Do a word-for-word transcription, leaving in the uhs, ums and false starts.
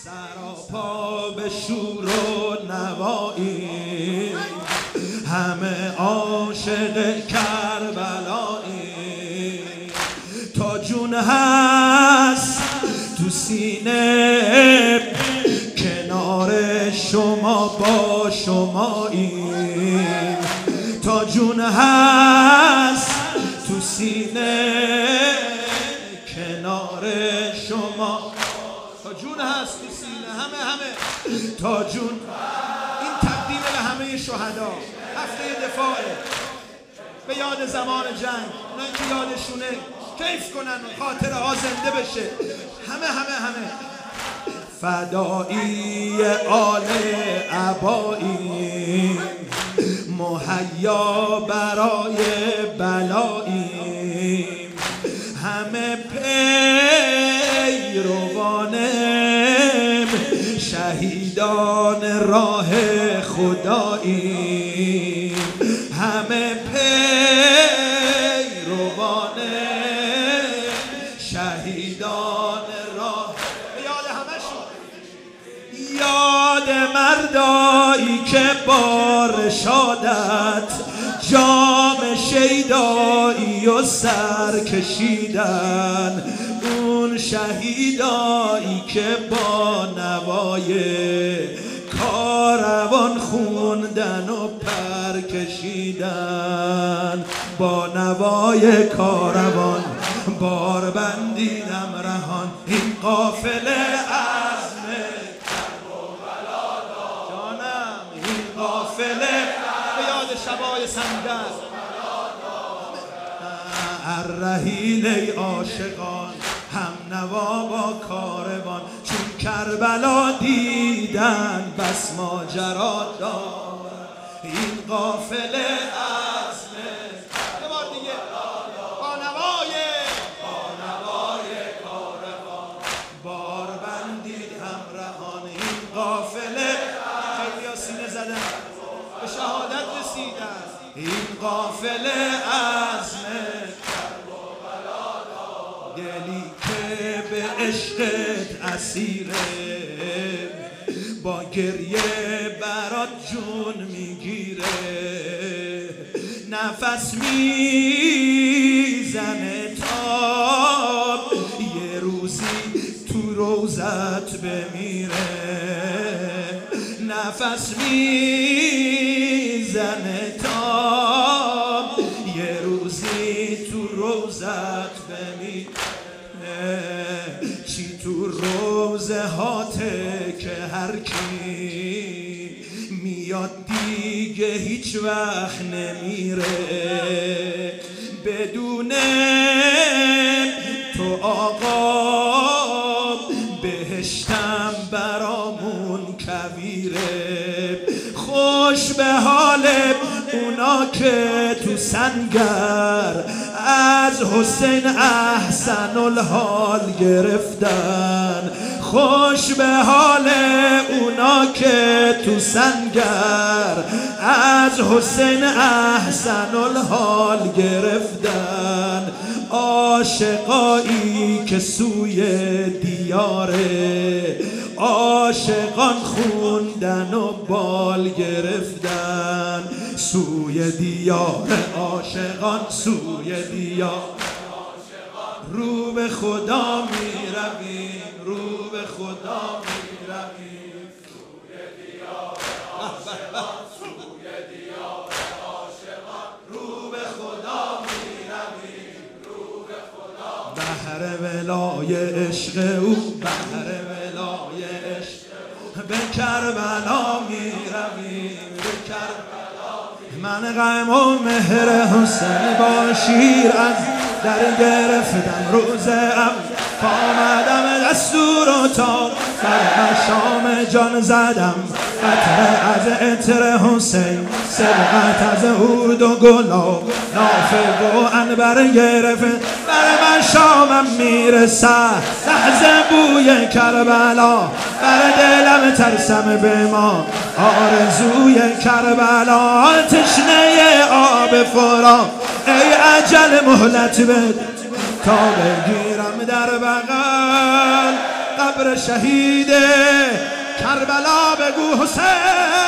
سراپا به شور و نوایی، همه عاشق کربلایی. تا جون هست تو سینه کنار شما با شمایی، تا جون هست تو سینه کنار شما، تا جون هست تو سینه همه همه تا جون. این تقدیم به همه شهدا. هفته دفاعه به یاد زمان جنگ، اونایی که یادشونه کیف کنن و خاطره ها زنده بشه. همه همه همه فدایی آل عبایی، مهیا برای بلایی، همه پیروانم شهیدان راه خدایی، همه پیروانم شهیدان راه. یاد همشون، یاد مردایی که بار شادت جام شیدایی و سر کشیدن، اون شهیدایی که با نوای کاروان خوندن و پر کشیدن، با نوای کاروان بار بندیدم رهان. این قافله عزم کربلا جانم، این قافله به یاد شبای سنگر. الرحیل ای عاشقان هم نوا با کاروان، چون کربلا دیدن بس ماجرا دارد. این قافله عزم یه بار دیگه با نوای با نوای کاروان بار بندید همراهان. این قافله خیلی ها سینه زدن به شهادت رسیدن. این قافله عزم دلی که به عشقت اسیره، با گریه برات جون میگیره، نفس میزنه تا یه روزی تو روزت بمیره، نفس میزنه تا یه روزی تو روزت بمیره. چی تو روزه هاته که هر کی میاد دیگه هیچ وقت نمیره، بدون تو آقا بهشتم برامون کویره. خوش به حال اونا که تو سنگر از حسین احسن الحال گرفتن، خوش به حال اونا که تو سنگر از حسین احسن الحال گرفتن. عاشقایی که سوی دیاره عاشقان خوندن و بال گرفتن، سوی دیار عاشقان سوی دیار. رو به خدا می رویم، رو به خدا می رویم، سوی دیار عاشقان سوی دیار عاشقان. رو به خدا می رویم، رو به خدا. بحر ولای عشق او، بحر ولای عشق به کربلا می رویم، به کربلا. من غم و مهر حسین با شیر از در گرفتم روز ام، آمدم دستور و تا بر شام جان زدم، قطره از عطر حسین سبقت از عود و گلاب، نافه و عنبر گرفت بر من شامم میرسد، لحظه بوی کربلا بر دلم ترسم به ما، آرزوی کربلا تشنه آب فرات. ای اجل مهلت بده تا بگیرم در بغل قبر شهید کربلا بگو حسین